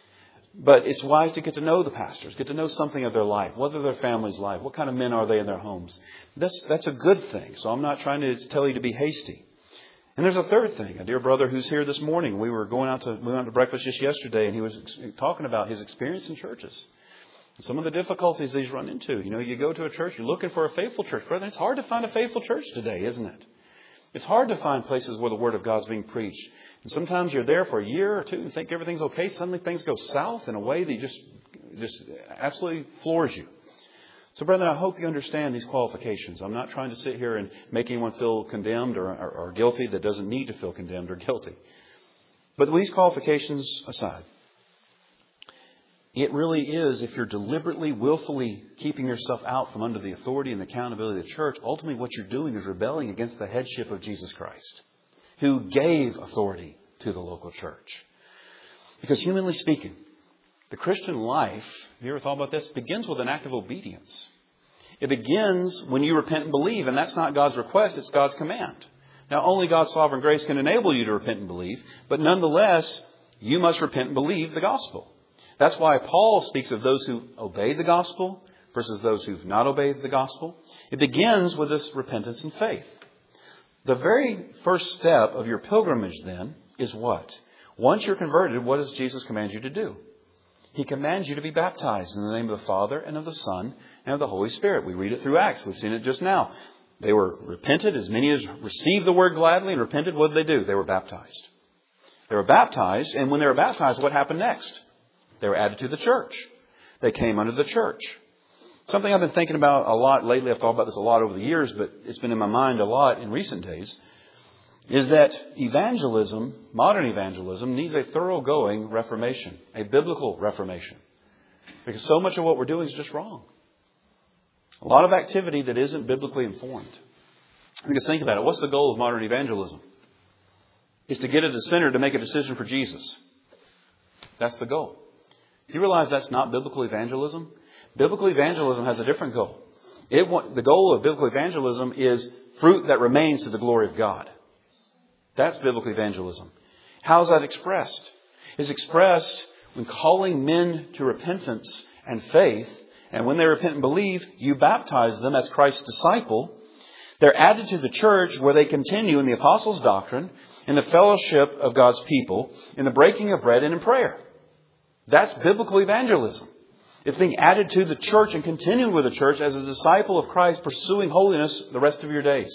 But it's wise to get to know the pastors, get to know something of their life, what are their family's life, what kind of men are they in their homes. That's, that's a good thing. So I'm not trying to tell you to be hasty. And there's a third thing. A dear brother who's here this morning, we were going out to, we went out to breakfast just yesterday, and he was talking about his experience in churches. Some of the difficulties he's run into. You know, you go to a church, you're looking for a faithful church. Brethren, it's hard to find a faithful church today, isn't it? It's hard to find places where the Word of God's being preached. And sometimes you're there for a year or two and think everything's okay. Suddenly things go south in a way that just, just absolutely floors you. So, brethren, I hope you understand these qualifications. I'm not trying to sit here and make anyone feel condemned or, or, or guilty that doesn't need to feel condemned or guilty. But with these qualifications aside, it really is, if you're deliberately, willfully keeping yourself out from under the authority and accountability of the church, ultimately what you're doing is rebelling against the headship of Jesus Christ, who gave authority to the local church. Because humanly speaking, the Christian life, have you ever thought about this, begins with an act of obedience. It begins when you repent and believe, and that's not God's request, it's God's command. Now, only God's sovereign grace can enable you to repent and believe, but nonetheless, you must repent and believe the gospel. That's why Paul speaks of those who obey the gospel versus those who've not obeyed the gospel. It begins with this repentance and faith. The very first step of your pilgrimage then is what? Once you're converted, what does Jesus command you to do? He commands you to be baptized in the name of the Father and of the Son and of the Holy Spirit. We read it through Acts. We've seen it just now. They were repented. As many as received the word gladly and repented, what did they do? They were baptized. They were baptized, and when they were baptized, what happened next? They were added to the church. They came under the church. Something I've been thinking about a lot lately, I've thought about this a lot over the years, but it's been in my mind a lot in recent days, is that evangelism, modern evangelism, needs a thoroughgoing reformation, a biblical reformation. Because so much of what we're doing is just wrong. A lot of activity that isn't biblically informed. Because think about it. What's the goal of modern evangelism? It's to get a sinner to make a decision for Jesus. That's the goal. Do you realize that's not biblical evangelism? Biblical evangelism has a different goal. It, the goal of biblical evangelism is fruit that remains to the glory of God. That's biblical evangelism. How is that expressed? It's expressed when calling men to repentance and faith. And when they repent and believe, you baptize them as Christ's disciple. They're added to the church where they continue in the apostles' doctrine, in the fellowship of God's people, in the breaking of bread and in prayer. That's biblical evangelism. It's being added to the church and continuing with the church as a disciple of Christ, pursuing holiness the rest of your days.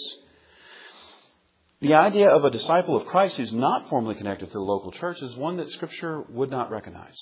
The idea of a disciple of Christ who's not formally connected to the local church is one that Scripture would not recognize.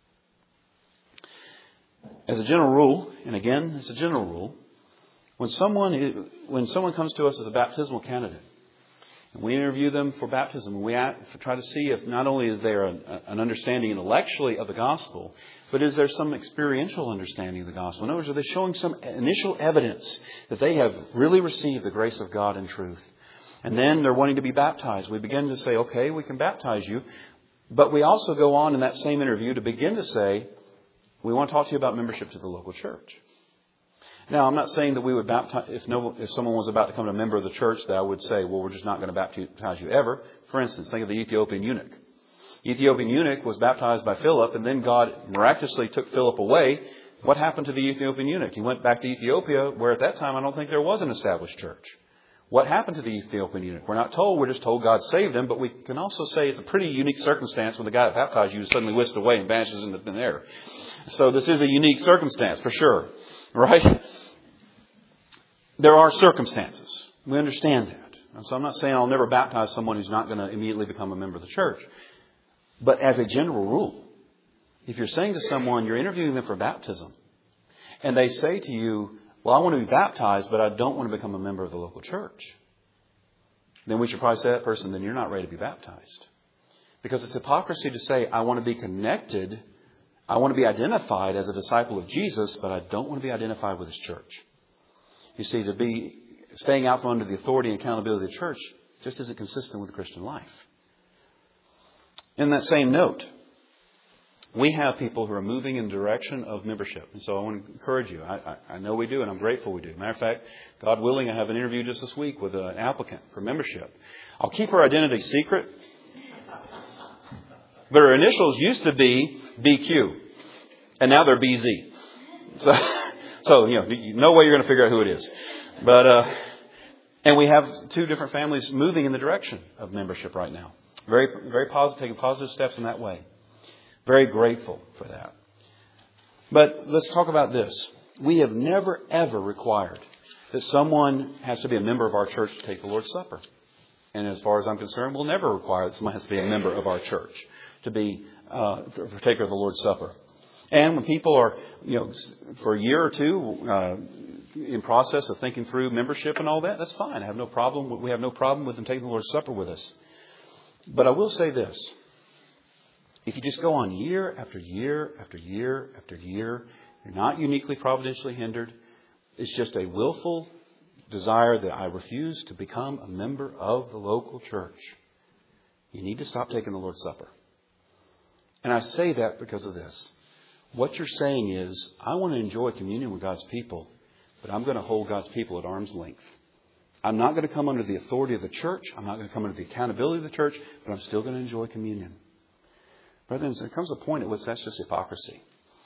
As a general rule, and again, it's a general rule, when someone when someone comes to us as a baptismal candidate, We interview them for baptism. We try to see if not only is there an, an understanding intellectually of the gospel, but is there some experiential understanding of the gospel? In other words, are they showing some initial evidence that they have really received the grace of God in truth? And then they're wanting to be baptized. We begin to say, okay, we can baptize you. But we also go on in that same interview to begin to say, we want to talk to you about membership to the local church. Now, I'm not saying that we would baptize, if no, if someone was about to become a member of the church, that I would say, well, we're just not going to baptize you ever. For instance, think of the Ethiopian eunuch. The Ethiopian eunuch was baptized by Philip, and then God miraculously took Philip away. What happened to the Ethiopian eunuch? He went back to Ethiopia, where at that time I don't think there was an established church. What happened to the Ethiopian eunuch? We're not told. We're just told God saved him. But we can also say it's a pretty unique circumstance when the guy that baptized you is suddenly whisked away and vanishes into thin air. So this is a unique circumstance for sure. Right? There are circumstances. We understand that. So I'm not saying I'll never baptize someone who's not going to immediately become a member of the church. But as a general rule, if you're saying to someone, you're interviewing them for baptism, and they say to you, well, I want to be baptized, but I don't want to become a member of the local church, then we should probably say to that person, then you're not ready to be baptized. Because it's hypocrisy to say, I want to be connected, I want to be identified as a disciple of Jesus, but I don't want to be identified with His church. You see, to be staying out from under the authority and accountability of the church just isn't consistent with the Christian life. In that same note, we have people who are moving in the direction of membership. And so I want to encourage you. I, I, I know we do, and I'm grateful we do. Matter of fact, God willing, I have an interview just this week with an applicant for membership. I'll keep her identity secret. But her initials used to be B Q. And now they're B Z. So, so you know, no way you're going to figure out who it is. But, uh, and we have two different families moving in the direction of membership right now. Very, very positive, taking positive steps in that way. Very grateful for that. But let's talk about this. We have never, ever required that someone has to be a member of our church to take the Lord's Supper. And as far as I'm concerned, we'll never require that someone has to be a member of our church to be uh, a partaker of the Lord's Supper. And when people are, you know, for a year or two uh, in process of thinking through membership and all that, that's fine. I have no problem. We have no problem with them taking the Lord's Supper with us. But I will say this. If you just go on year after year after year after year, you're not uniquely providentially hindered. It's just a willful desire that I refuse to become a member of the local church. You need to stop taking the Lord's Supper. And I say that because of this. What you're saying is, I want to enjoy communion with God's people, but I'm going to hold God's people at arm's length. I'm not going to come under the authority of the church. I'm not going to come under the accountability of the church, but I'm still going to enjoy communion. Brethren, there comes a point at which that's just hypocrisy.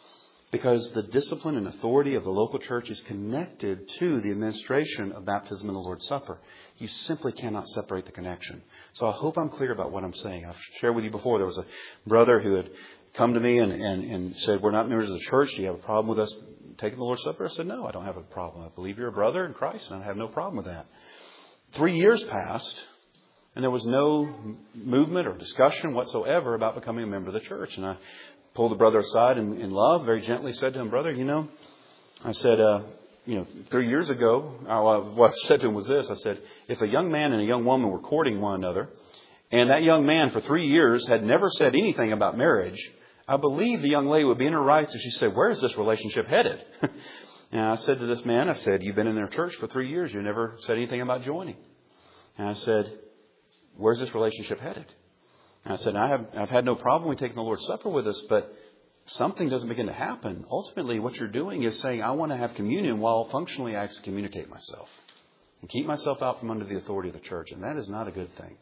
Because the discipline and authority of the local church is connected to the administration of baptism and the Lord's Supper. You simply cannot separate the connection. So I hope I'm clear about what I'm saying. I've shared with you before, there was a brother who had come to me and, and, and said, we're not members of the church. Do you have a problem with us taking the Lord's Supper? I said, no, I don't have a problem. I believe you're a brother in Christ, and I have no problem with that. Three years passed, and there was no movement or discussion whatsoever about becoming a member of the church. And I pulled the brother aside in, in love, very gently said to him, brother, you know, I said, uh, you know, three years ago, I, what I said to him was this. I said, if a young man and a young woman were courting one another, and that young man for three years had never said anything about marriage, I believe the young lady would be in her rights if she said, where is this relationship headed? And I said to this man, I said, you've been in their church for three years. You never said anything about joining. And I said, where's this relationship headed? And I said, I have, I've had no problem with taking the Lord's Supper with us, but something doesn't begin to happen. Ultimately, what you're doing is saying, I want to have communion while functionally I excommunicate myself and keep myself out from under the authority of the church. And that is not a good thing.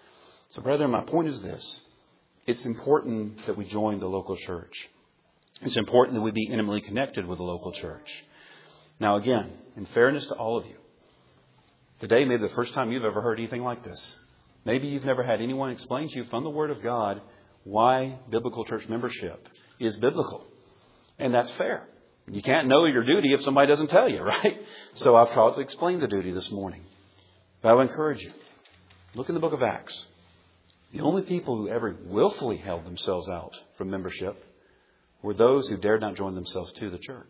So, brethren, my point is this. It's important that we join the local church. It's important that we be intimately connected with the local church. Now, again, in fairness to all of you, today may be the first time you've ever heard anything like this. Maybe you've never had anyone explain to you from the Word of God why biblical church membership is biblical. And that's fair. You can't know your duty if somebody doesn't tell you, right? So I've tried to explain the duty this morning. But I would encourage you. Look in the book of Acts. The only people who ever willfully held themselves out from membership were those who dared not join themselves to the church.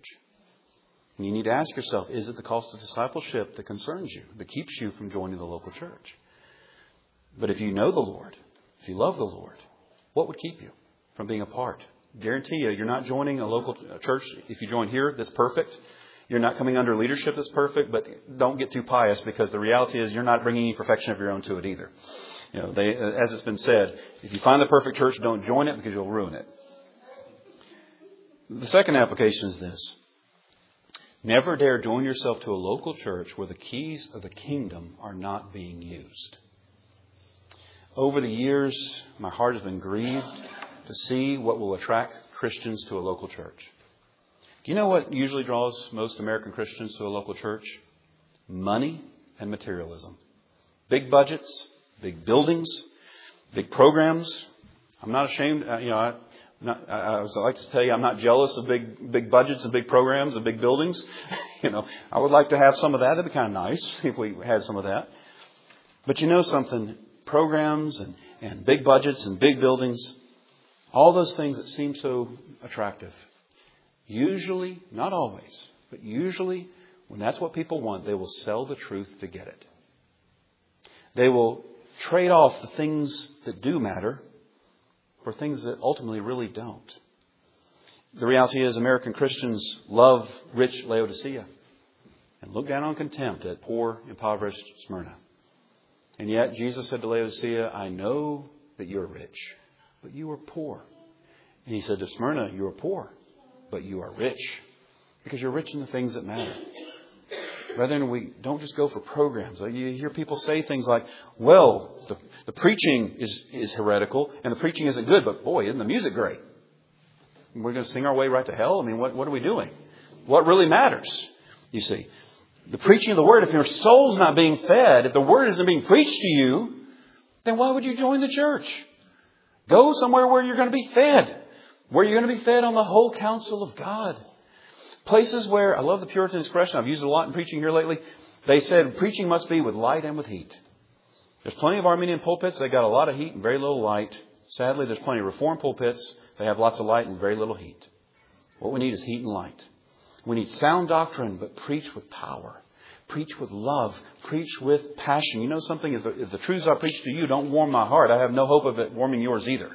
And you need to ask yourself, is it the cost of discipleship that concerns you, that keeps you from joining the local church? But if you know the Lord, if you love the Lord, what would keep you from being a part? Guarantee you, you're not joining a local church. If you join here, that's perfect. You're not coming under leadership that's perfect, but don't get too pious, because the reality is you're not bringing any perfection of your own to it either. You know, they, as it's been said, if you find the perfect church, don't join it because you'll ruin it. The second application is this. Never dare join yourself to a local church where the keys of the kingdom are not being used. Over the years, my heart has been grieved to see what will attract Christians to a local church. Do you know what usually draws most American Christians to a local church? Money and materialism. Big budgets, big buildings, big programs. I'm not ashamed. Uh, you know, I, not, I, I like to tell you, I'm not jealous of big, big budgets and big programs and big buildings. you know, I would like to have some of that. That'd be kind of nice if we had some of that. But you know something? Programs and, and big budgets and big buildings, all those things that seem so attractive. Usually, not always, but usually when that's what people want, they will sell the truth to get it. They will trade off the things that do matter for things that ultimately really don't. The reality is American Christians love rich Laodicea and look down on contempt at poor, impoverished Smyrna. And yet Jesus said to Laodicea, I know that you're rich, but you are poor. And he said to Smyrna, you are poor, but you are rich, because you're rich in the things that matter. Rather than we don't just go for programs. You hear people say things like, well, the, the preaching is, is heretical and the preaching isn't good, but boy, isn't the music great? We're going to sing our way right to hell? I mean, what, what are we doing? What really matters, you see? The preaching of the Word, if your soul's not being fed, if the Word isn't being preached to you, then why would you join the church? Go somewhere where you're going to be fed. Where you're going to be fed on the whole counsel of God. Places where, I love the Puritan expression, I've used it a lot in preaching here lately. They said preaching must be with light and with heat. There's plenty of Arminian pulpits, they got a lot of heat and very little light. Sadly, there's plenty of Reformed pulpits, they have lots of light and very little heat. What we need is heat and light. We need sound doctrine, but preach with power. Preach with love. Preach with passion. You know something? If the, if the truths I preach to you don't warm my heart, I have no hope of it warming yours either.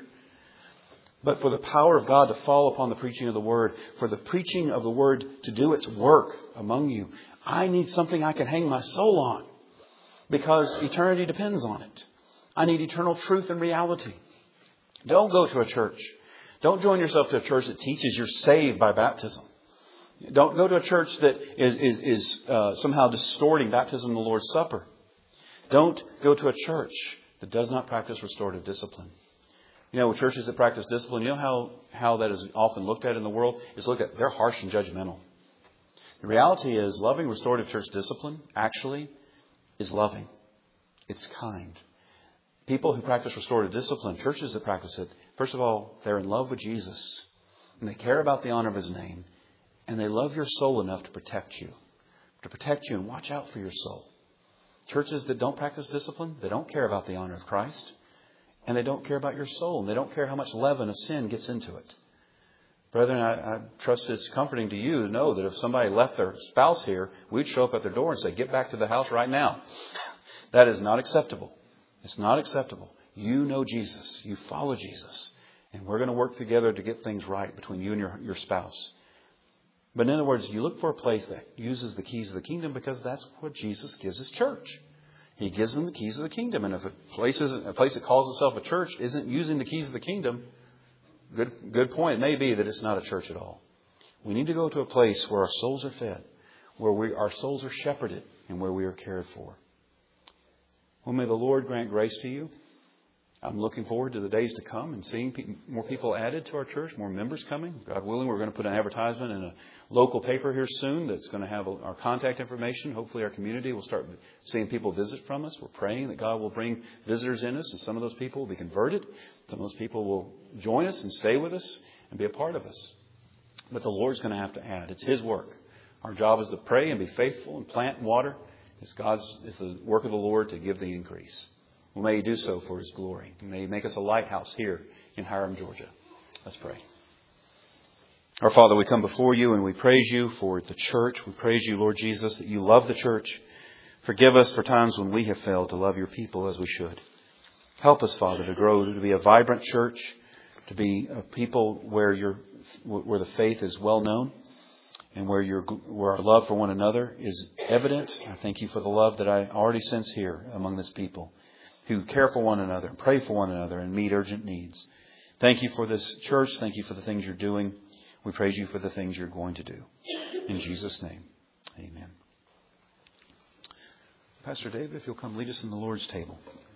But for the power of God to fall upon the preaching of the Word, for the preaching of the Word to do its work among you, I need something I can hang my soul on, because eternity depends on it. I need eternal truth and reality. Don't go to a church. Don't join yourself to a church that teaches you're saved by baptism. Don't go to a church that is, is, is uh, somehow distorting baptism in the Lord's Supper. Don't go to a church that does not practice restorative discipline. You know, churches that practice discipline, you know how, how that is often looked at in the world? Is looked at, they're harsh and judgmental. The reality is loving restorative church discipline actually is loving. It's kind. People who practice restorative discipline, churches that practice it, first of all, they're in love with Jesus. And they care about the honor of His name. And they love your soul enough to protect you. To protect you and watch out for your soul. Churches that don't practice discipline, they don't care about the honor of Christ. And they don't care about your soul. And they don't care how much leaven of sin gets into it. Brethren, I, I trust it's comforting to you to know that if somebody left their spouse here, we'd show up at their door and say, get back to the house right now. That is not acceptable. It's not acceptable. You know Jesus. You follow Jesus. And we're going to work together to get things right between you and your, your spouse. But in other words, you look for a place that uses the keys of the kingdom, because that's what Jesus gives His church. He gives them the keys of the kingdom. And if a place, isn't, a place that calls itself a church isn't using the keys of the kingdom, good, good point. It may be that it's not a church at all. We need to go to a place where our souls are fed, where we, our souls are shepherded, and where we are cared for. Well, may the Lord grant grace to you. I'm looking forward to the days to come and seeing pe- more people added to our church, more members coming. God willing, we're going to put an advertisement in a local paper here soon that's going to have our contact information. Hopefully our community will start seeing people visit from us. We're praying that God will bring visitors in us, and some of those people will be converted. Some of those people will join us and stay with us and be a part of us. But the Lord's going to have to add. It's His work. Our job is to pray and be faithful and plant and water. It's God's, it's the work of the Lord to give the increase. Well, may He do so for His glory. May He make us a lighthouse here in Hiram, Georgia. Let's pray. Our Father, we come before You and we praise You for the church. We praise You, Lord Jesus, that You love the church. Forgive us for times when we have failed to love Your people as we should. Help us, Father, to grow, to be a vibrant church, to be a people where your where the faith is well known, and where your where our love for one another is evident. I thank you for the love that I already sense here among this people, who care for one another, and pray for one another, and meet urgent needs. Thank you for this church. Thank you for the things you're doing. We praise you for the things you're going to do. In Jesus' name, amen. Pastor David, if you'll come lead us in the Lord's table.